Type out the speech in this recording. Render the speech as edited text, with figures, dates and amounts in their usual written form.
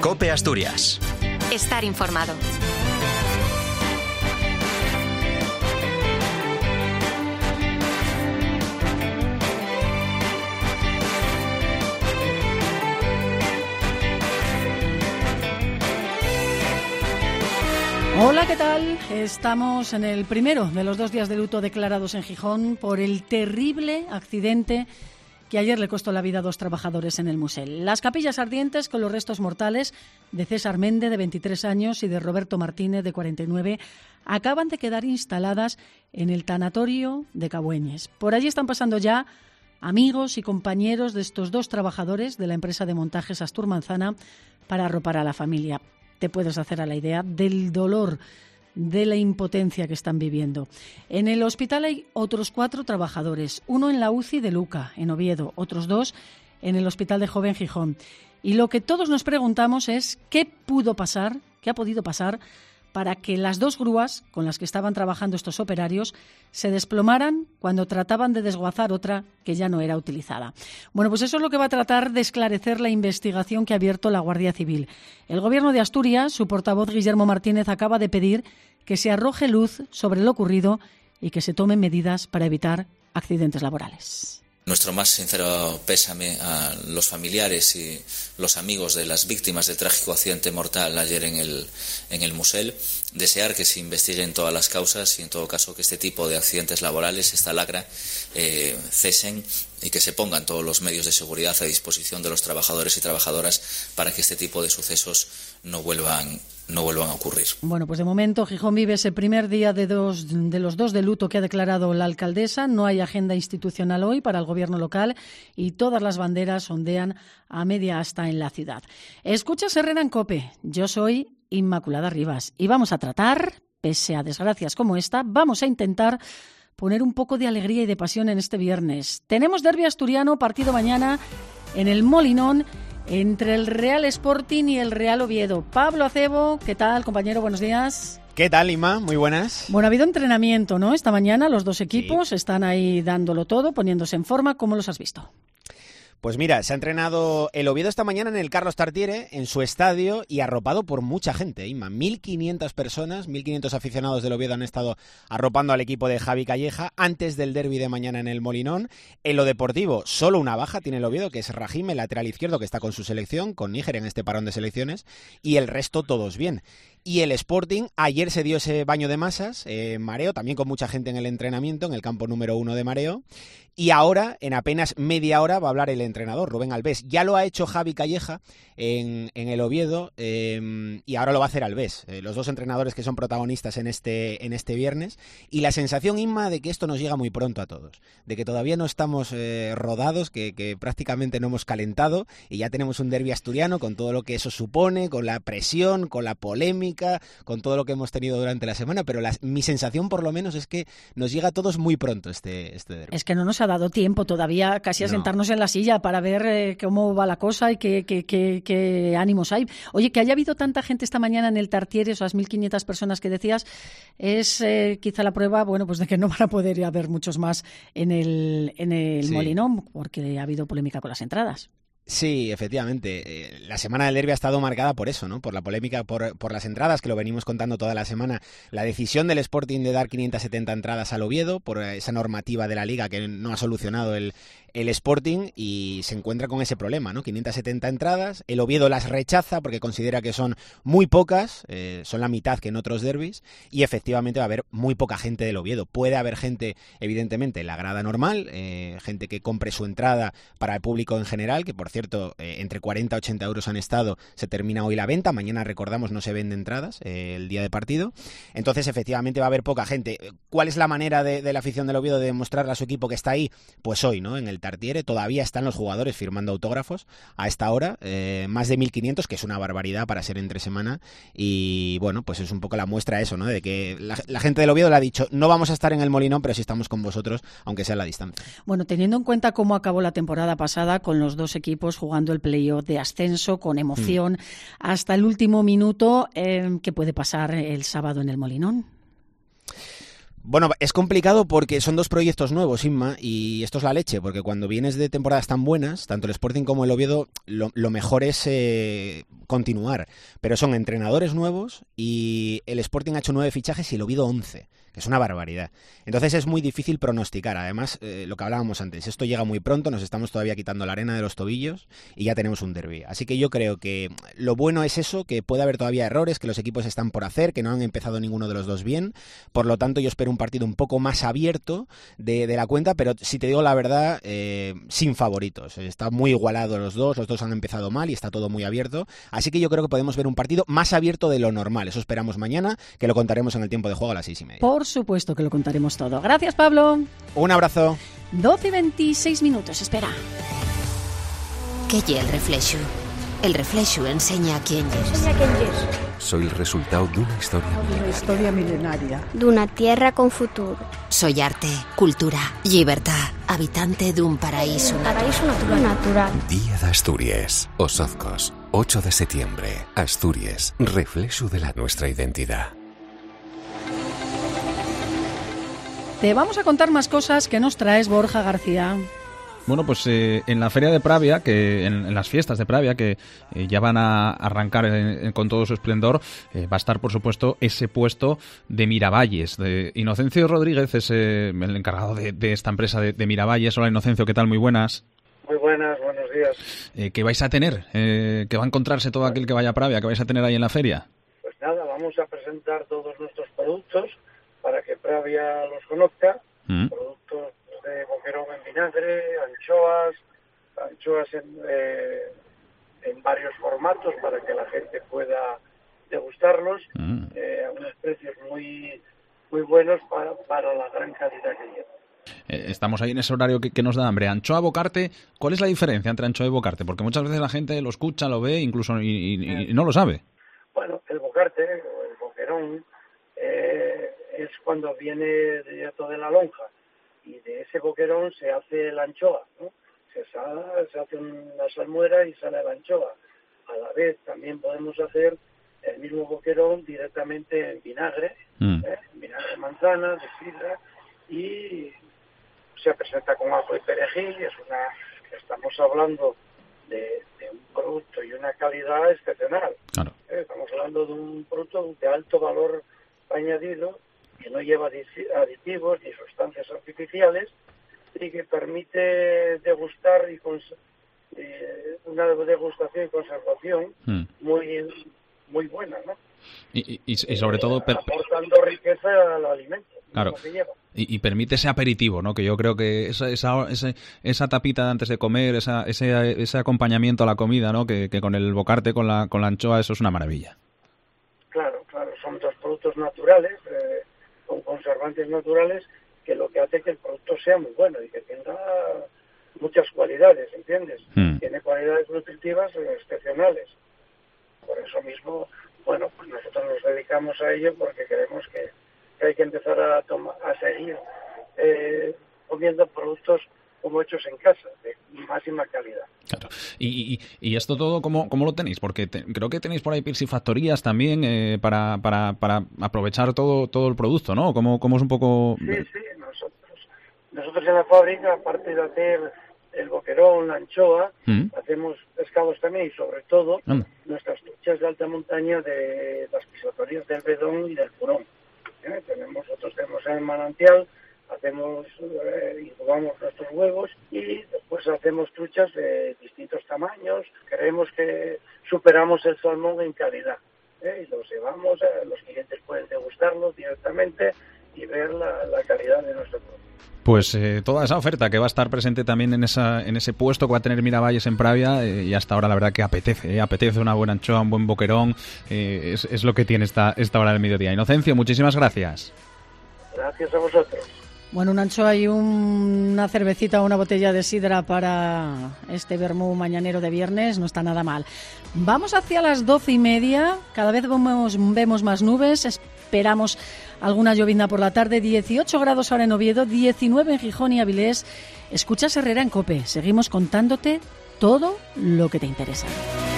COPE Asturias. Estar informado. Hola, ¿qué tal? Estamos en el primero de los 2 días de luto declarados en Gijón por el terrible accidente que ayer le costó la vida a 2 trabajadores en el Musel. Las capillas ardientes con los restos mortales de César Méndez, de 23 años, y de Roberto Martínez, de 49, acaban de quedar instaladas en el tanatorio de Cabueñes. Por allí están pasando ya amigos y compañeros de estos 2 trabajadores de la empresa de montajes Astur Manzana para arropar a la familia. Te puedes hacer a la idea del dolor, de la impotencia que están viviendo. En el hospital hay otros 4 trabajadores, uno en la UCI de Luca, en Oviedo, otros 2 en el Hospital de Joven Gijón. Y lo que todos nos preguntamos es qué pudo pasar, qué ha podido pasar para que las 2 grúas con las que estaban trabajando estos operarios se desplomaran cuando trataban de desguazar otra que ya no era utilizada. Bueno, pues eso es lo que va a tratar de esclarecer la investigación que ha abierto la Guardia Civil. El Gobierno de Asturias, su portavoz Guillermo Martínez, acaba de pedir que se arroje luz sobre lo ocurrido y que se tomen medidas para evitar accidentes laborales. Nuestro más sincero pésame a los familiares y los amigos de las víctimas del trágico accidente mortal ayer en el Musel. Desear que se investiguen todas las causas y, en todo caso, que este tipo de accidentes laborales, esta lacra, cesen y que se pongan todos los medios de seguridad a disposición de los trabajadores y trabajadoras para que este tipo de sucesos no vuelvan a ocurrir. Bueno, pues de momento Gijón vive ese primer día de los 2 de luto que ha declarado la alcaldesa. No hay agenda institucional hoy para el gobierno local y todas las banderas ondean a media asta en la ciudad. Escuchas Herrera en COPE. Yo soy Inmaculada Rivas y vamos a tratar, pese a desgracias como esta, vamos a intentar poner un poco de alegría y de pasión en este viernes. Tenemos derbi asturiano, partido mañana en el Molinón, entre el Real Sporting y el Real Oviedo. Pablo Acebo, ¿qué tal, compañero? Buenos días. ¿Qué tal, Inma? Muy buenas. Bueno, ha habido entrenamiento, ¿no? Esta mañana los 2 equipos están ahí dándolo todo, poniéndose en forma. ¿Cómo los has visto? Pues mira, se ha entrenado el Oviedo esta mañana en el Carlos Tartiere, en su estadio, y arropado por mucha gente, Inma. 1.500 personas, 1.500 aficionados del Oviedo han estado arropando al equipo de Javi Calleja antes del derbi de mañana en el Molinón. En lo deportivo, solo una baja tiene el Oviedo, que es Rahim, el lateral izquierdo, que está con su selección, con Níger en este parón de selecciones, y el resto todos bien. Y el Sporting, ayer se dio ese baño de masas, mareo, también con mucha gente en el entrenamiento, en el campo número 1 de mareo. Y ahora, en apenas media hora, va a hablar el entrenador, Rubén Albés. Ya lo ha hecho Javi Calleja en el Oviedo y ahora lo va a hacer Albés. Los 2 entrenadores que son protagonistas en este viernes. Y la sensación, Inma, de que esto nos llega muy pronto a todos. De que todavía no estamos rodados, que prácticamente no hemos calentado y ya tenemos un derbi asturiano con todo lo que eso supone, con la presión, con la polémica, con todo lo que hemos tenido durante la semana. Pero mi sensación, por lo menos, es que nos llega a todos muy pronto este derbi. Es que no nos ha dado tiempo todavía casi a sentarnos en la silla para ver cómo va la cosa y qué ánimos hay. Oye, que haya habido tanta gente esta mañana en el Tartiere, esas 1.500 personas que decías, es quizá la prueba, bueno, pues de que no van a poder haber muchos más en el Molinón, porque ha habido polémica con las entradas. Sí, efectivamente. La semana del derbi ha estado marcada por eso, ¿no? Por la polémica por las entradas, que lo venimos contando toda la semana. La decisión del Sporting de dar 570 entradas al Oviedo por esa normativa de la Liga que no ha solucionado el Sporting, y se encuentra con ese problema, ¿no? 570 entradas, el Oviedo las rechaza porque considera que son muy pocas, son la mitad que en otros derbis, y efectivamente va a haber muy poca gente del Oviedo. Puede haber gente, evidentemente, en la grada normal, gente que compre su entrada para el público en general, que por cierto, entre 40 y 80 euros han estado, se termina hoy la venta, mañana, recordamos, no se venden entradas el día de partido, entonces efectivamente va a haber poca gente. ¿Cuál es la manera de la afición del Oviedo de demostrarle a su equipo que está ahí? Pues hoy, ¿no? En el Tartiere todavía están los jugadores firmando autógrafos a esta hora, más de 1.500, que es una barbaridad para ser entre semana, y bueno, pues es un poco la muestra eso, ¿no? De que la gente del Oviedo le ha dicho, no vamos a estar en el Molinón, pero sí estamos con vosotros, aunque sea a la distancia. Bueno, teniendo en cuenta cómo acabó la temporada pasada, con los 2 equipos jugando el playoff de ascenso, con emoción, hasta el último minuto, ¿qué puede pasar el sábado en el Molinón? Bueno, es complicado porque son dos proyectos nuevos, Inma, y esto es la leche, porque cuando vienes de temporadas tan buenas, tanto el Sporting como el Oviedo, lo mejor es continuar. Pero son entrenadores nuevos y el Sporting ha hecho 9 fichajes y el Oviedo 11, que es una barbaridad. Entonces es muy difícil pronosticar. Además, lo que hablábamos antes, esto llega muy pronto, nos estamos todavía quitando la arena de los tobillos y ya tenemos un derbi. Así que yo creo que lo bueno es eso, que puede haber todavía errores, que los equipos están por hacer, que no han empezado ninguno de los dos bien. Por lo tanto, yo espero un partido un poco más abierto de la cuenta, pero si te digo la verdad, sin favoritos. Está muy igualado los dos han empezado mal y está todo muy abierto. Así que yo creo que podemos ver un partido más abierto de lo normal. Eso esperamos mañana, que lo contaremos en el tiempo de juego a las 6:30. Por supuesto que lo contaremos todo. Gracias, Pablo. Un abrazo. 12:26, espera. Què hi ha el Reflexo? El Reflexo ensenya quién és. Soy el resultado de una historia milenaria. D'una tierra con futuro. Soy arte, cultura, llibertad, habitante d'un paraíso natural. Día de Asturias. Osozcos, 8 de septiembre. Asturias, reflejo de la nuestra identidad. Te vamos a contar más cosas que nos traes, Borja García. Bueno, pues en la Feria de Pravia, que en las fiestas de Pravia, que ya van a arrancar con todo su esplendor, va a estar, por supuesto, ese puesto de Miravalles. Inocencio Rodríguez es el encargado de esta empresa de Miravalles. Hola, Inocencio, ¿qué tal? Muy buenas. Muy buenas, buenos días. ¿Qué vais a tener? ¿Qué va a encontrarse todo aquel que vaya a Pravia? ¿Qué vais a tener ahí en la feria? Pues nada, vamos a presentar todos nuestros productos para que Pravia los conozca. Productos de boquerón en vinagre, anchoas en varios formatos para que la gente pueda degustarlos a unos precios muy muy buenos para la gran calidad que lleva. Estamos ahí en ese horario que nos da hambre. Anchoa, bocarte, ¿cuál es la diferencia entre anchoa y bocarte? Porque muchas veces la gente lo escucha, lo ve, incluso y no lo sabe. Bueno, el bocarte o el boquerón es cuando viene directo de la lonja. Y de ese boquerón se hace la anchoa, ¿no? Se hace una salmuera y sale la anchoa. A la vez también podemos hacer el mismo boquerón directamente en vinagre, vinagre de manzana, de sidra, y se presenta con ajo y perejil. Estamos hablando de un producto y una calidad excepcional. Claro. Estamos hablando de un producto de alto valor añadido, que no lleva aditivos ni sustancias artificiales y que permite degustar una degustación y conservación muy buena, ¿no? Y sobre todo aportando riqueza al alimento. Claro. Que lleva. Y permite ese aperitivo, ¿no? Que yo creo que esa tapita de antes de comer, ese acompañamiento a la comida, ¿no? Que con el bocarte, con la anchoa, eso es una maravilla. Claro, son dos productos naturales, con conservantes naturales, que lo que hace que el producto sea muy bueno y que tenga muchas cualidades, ¿entiendes? Tiene cualidades nutritivas excepcionales. Por eso mismo, bueno, pues nosotros nos dedicamos a ello porque creemos que hay que empezar a seguir comiendo productos como hechos en casa, de máxima calidad. Claro. Y esto todo, ¿cómo lo tenéis? Porque creo que tenéis por ahí piscifactorías también para aprovechar todo el producto, ¿no? ¿Cómo es un poco...? Sí, nosotros en la fábrica, aparte de hacer el boquerón, la anchoa, hacemos pescados también y sobre todo nuestras truchas de alta montaña de las piscifactorías del Bedón y del Furón. Nosotros tenemos en el manantial, incubamos nuestros huevos y después hacemos truchas de distintos tamaños. Creemos que superamos el salmón en calidad, y los llevamos, los clientes pueden degustarlos directamente y ver la calidad de nuestro producto. Pues toda esa oferta que va a estar presente también en ese puesto que va a tener Miravalles en Pravia, y hasta ahora la verdad que apetece una buena anchoa, un buen boquerón, es lo que tiene esta hora del mediodía. Inocencio, muchísimas gracias. Gracias a vosotros. Bueno, una anchoa y una cervecita o una botella de sidra para este vermú mañanero de viernes no está nada mal. Vamos hacia las 12:30, cada vez vemos más nubes, esperamos alguna llovizna por la tarde, 18 grados ahora en Oviedo, 19 en Gijón y Avilés. Escuchas Herrera en COPE, seguimos contándote todo lo que te interesa.